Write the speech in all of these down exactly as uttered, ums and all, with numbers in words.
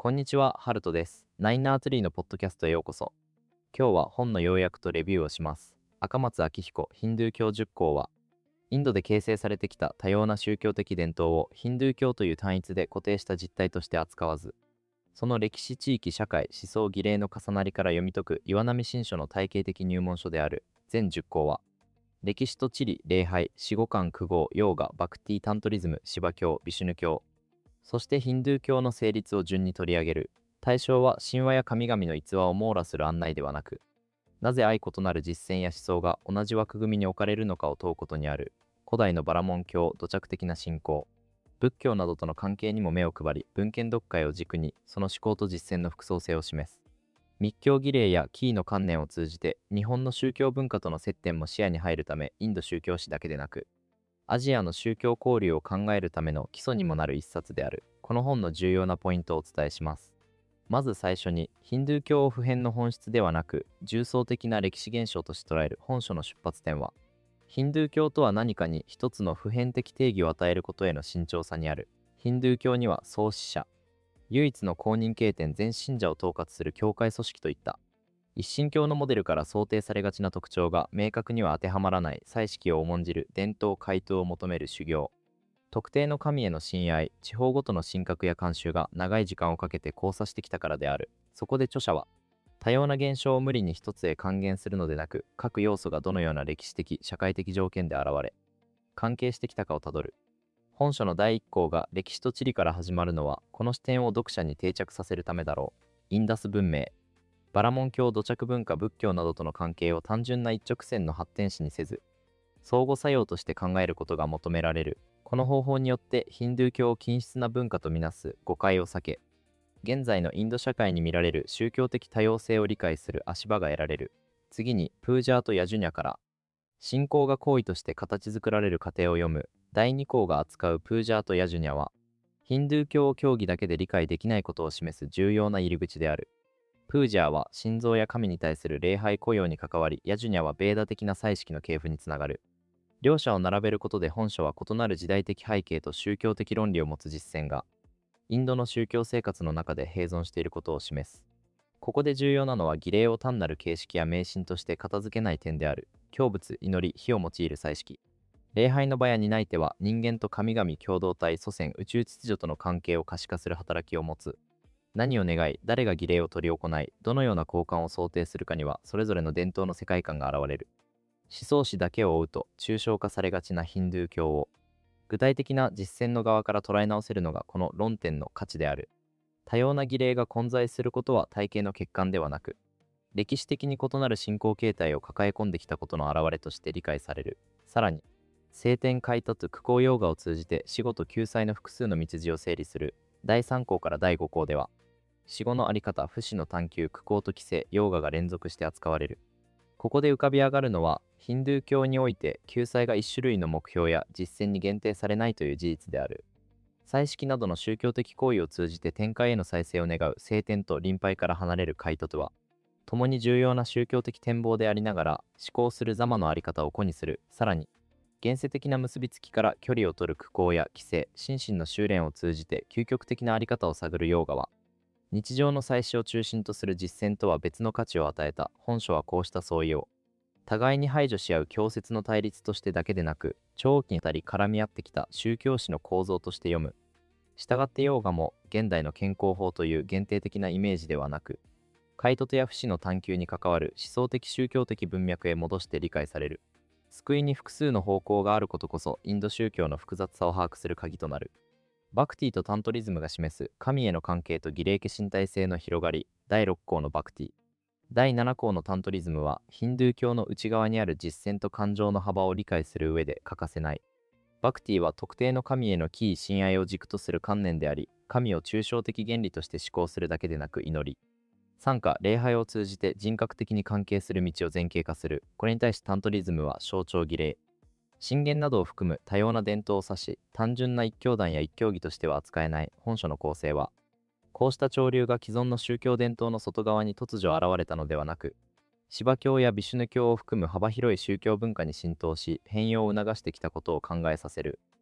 こんにちは、ハルトです。ナインナーツリーのポッドキャストへようこそ。今日は本の要約とレビューをします。赤松明彦ヒンドゥー教じゅっこうは、インドで形成されてきた多様な宗教的伝統をヒンドゥー教という単一で固定した実態として扱わず、その歴史、地域、社会、思想、儀礼の重なりから読み解く岩波新書の体系的入門書である全じゅっこうは、歴史と地理、礼拝、四五感、苦行、ヨーガ、バクティ、タントリズム、シバ教、ビシュヌ教、そしてヒンドゥー教の成立を順に取り上げる。対象は神話や神々の逸話を網羅する案内ではなく、なぜ相異なる実践や思想が同じ枠組みに置かれるのかを問うことにある。古代のバラモン教、土着的な信仰、仏教などとの関係にも目を配り、文献読解を軸にその思考と実践の複層性を示す。密教儀礼やキーの観念を通じて日本の宗教文化との接点も視野に入るため、インド宗教史だけでなく、アジアの宗教交流を考えるための基礎にもなる一冊である。この本の重要なポイントをお伝えします。まず最初に、ヒンドゥー教を普遍の本質ではなく、重層的な歴史現象として捉える本書の出発点は、ヒンドゥー教とは何かに一つの普遍的定義を与えることへの慎重さにある。ヒンドゥー教には創始者、唯一の公認経典全信者を統括する教会組織といった一神教のモデルから想定されがちな特徴が明確には当てはまらない祭式を重んじる伝統回答を求める修行、特定の神への親愛、地方ごとの神格や慣習が長い時間をかけて交差してきたからである。そこで著者は、多様な現象を無理に一つへ還元するのでなく、各要素がどのような歴史的、社会的条件で現れ、関係してきたかをたどる。本書の第一項が歴史と地理から始まるのは、この視点を読者に定着させるためだろう。インダス文明、バラモン教、土着文化、仏教などとの関係を単純な一直線の発展史にせず、相互作用として考えることが求められる。この方法によってヒンドゥー教を均質な文化とみなす誤解を避け、現在のインド社会に見られる宗教的多様性を理解する足場が得られる。次に、プージャーとヤジュニャから、信仰が行為として形作られる過程を読む。だいに項が扱うプージャーとヤジュニャは、ヒンドゥー教教義だけで理解できないことを示す重要な入り口である。プージャーは神像や神に対する礼拝供養に関わり、ヤジュニャはベーダ的な祭式の系譜につながる。両者を並べることで本書は異なる時代的背景と宗教的論理を持つ実践が、インドの宗教生活の中で併存していることを示す。ここで重要なのは儀礼を単なる形式や迷信として片付けない点である。供物、祈り、火を用いる祭式。礼拝の場や担い手は人間と神々共同体、祖先、宇宙秩序との関係を可視化する働きを持つ。何を願い、誰が儀礼を執り行い、どのような交換を想定するかには、それぞれの伝統の世界観が現れる。思想史だけを追うと、抽象化されがちなヒンドゥー教を、具体的な実践の側から捉え直せるのがこの論点の価値である。多様な儀礼が混在することは体系の欠陥ではなく、歴史的に異なる信仰形態を抱え込んできたことの表れとして理解される。さらに、聖典開達苦行ヨーガを通じて死後と救済の複数の道筋を整理する。だいさん項からだいご項では、死後のあり方、不死の探求、苦行と規制、ヨーガが連続して扱われる。ここで浮かび上がるのは、ヒンドゥー教において救済が一種類の目標や実践に限定されないという事実である。祭式などの宗教的行為を通じて天界への再生を願う聖典と臨拝から離れる開徒とは、共に重要な宗教的展望でありながら、思考するザマのあり方を誇にする。さらに、現世的な結びつきから距離を取る苦行や規制、心身の修練を通じて究極的なあり方を探るヨーガは、日常の祭祀を中心とする実践とは別の価値を与えた。本書はこうした相違を、互いに排除し合う強節の対立としてだけでなく、長期にわたり絡み合ってきた宗教史の構造として読む。したがってヨーガも現代の健康法という限定的なイメージではなく、開徒や不死の探求に関わる思想的宗教的文脈へ戻して理解される。救いに複数の方向があることこそインド宗教の複雑さを把握する鍵となる。バクティとタントリズムが示す神への関係と儀礼家身体性の広がり。だいろっ項のバクティ、だいなな項のタントリズムはヒンドゥー教の内側にある実践と感情の幅を理解する上で欠かせない。バクティは特定の神への敬意親愛を軸とする観念であり、神を抽象的原理として思考するだけでなく祈り、参加、礼拝を通じて人格的に関係する道を前傾化する。これに対しタントリズムは象徴儀礼、信玄などを含む多様な伝統を指し、単純な一教団や一教義としては扱えない。本書の構成は、こうした潮流が既存の宗教伝統の外側に突如現れたのではなく、シバ教やビシュヌ教を含む幅広い宗教文化に浸透し、変容を促してきたことを考えさせる。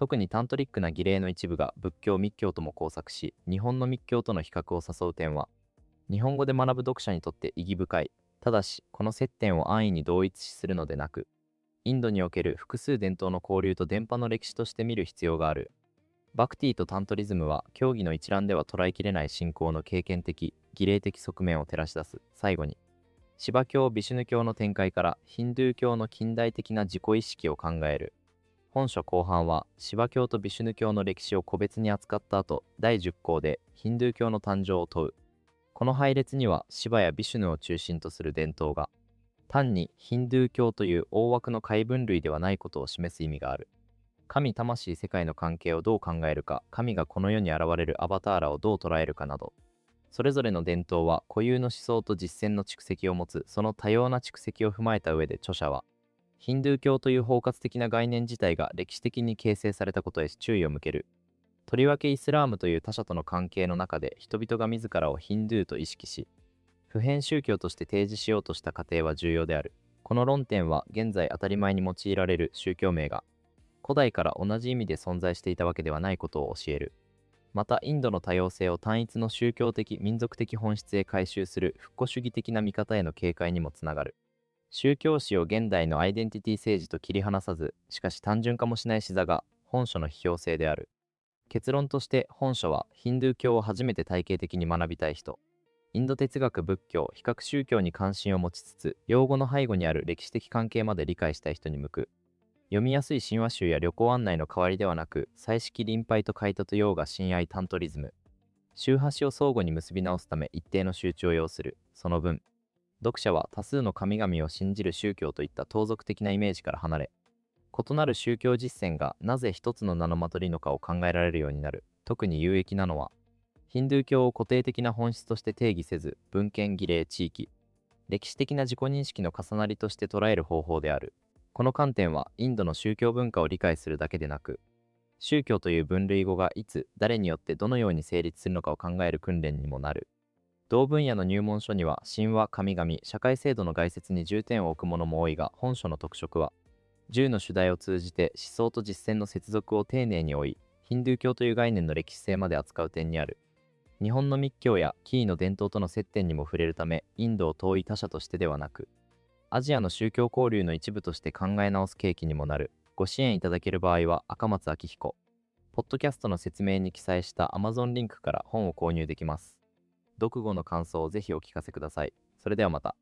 特にタントリックな儀礼の一部が仏教密教とも交錯し、日本の密教との比較を誘う点は、日本語で学ぶ読者にとって意義深い。ただし、この接点を安易に同一視するのでなく、インドにおける複数伝統の交流と伝播の歴史として見る必要がある。バクティとタントリズムは、教義の一覧では捉えきれない信仰の経験的、儀礼的側面を照らし出す。最後に、シバ教・ビシュヌ教の展開からヒンドゥー教の近代的な自己意識を考える。本書後半は、シバ教とビシュヌ教の歴史を個別に扱った後、だいじゅっ項でヒンドゥー教の誕生を問う。この配列には、シバやビシュヌを中心とする伝統が、単にヒンドゥー教という大枠の解分類ではないことを示す意味がある。神魂世界の関係をどう考えるか、神がこの世に現れるアバターラをどう捉えるかなど、それぞれの伝統は固有の思想と実践の蓄積を持つ。その多様な蓄積を踏まえた上で著者は、ヒンドゥー教という包括的な概念自体が歴史的に形成されたことへ注意を向ける。とりわけイスラームという他者との関係の中で人々が自らをヒンドゥーと意識し、普遍宗教として提示しようとした過程は重要である。この論点は現在当たり前に用いられる宗教名が、古代から同じ意味で存在していたわけではないことを教える。また、インドの多様性を単一の宗教的・民族的本質へ回収する復古主義的な見方への警戒にもつながる。宗教史を現代のアイデンティティ政治と切り離さず、しかし単純化もしない視座が本書の批評性である。結論として本書は、ヒンドゥー教を初めて体系的に学びたい人、インド哲学仏教比較宗教に関心を持ちつつ、用語の背後にある歴史的関係まで理解したい人に向く。読みやすい神話集や旅行案内の代わりではなく、彩色臨廃と開拓ヨーガ親愛タントリズム、宗派史を相互に結び直すため一定の集中を要する。その分、読者は多数の神々を信じる宗教といった盗賊的なイメージから離れ、異なる宗教実践がなぜ一つの名のまとりのかを考えられるようになる。特に有益なのは、ヒンドゥー教を固定的な本質として定義せず、文献儀礼地域、歴史的な自己認識の重なりとして捉える方法である。この観点はインドの宗教文化を理解するだけでなく、宗教という分類語がいつ、誰によってどのように成立するのかを考える訓練にもなる。同分野の入門書には神話、神々、社会制度の概説に重点を置くものも多いが、本書の特色は、じゅうの主題を通じて思想と実践の接続を丁寧に追い、ヒンドゥー教という概念の歴史性まで扱う点にある。日本の密教やキーの伝統との接点にも触れるため、インドを遠い他者としてではなく、アジアの宗教交流の一部として考え直す契機にもなる。ご支援いただける場合は、赤松明彦、ポッドキャストの説明に記載した Amazon リンクから本を購入できます。読後の感想をぜひお聞かせください。それではまた。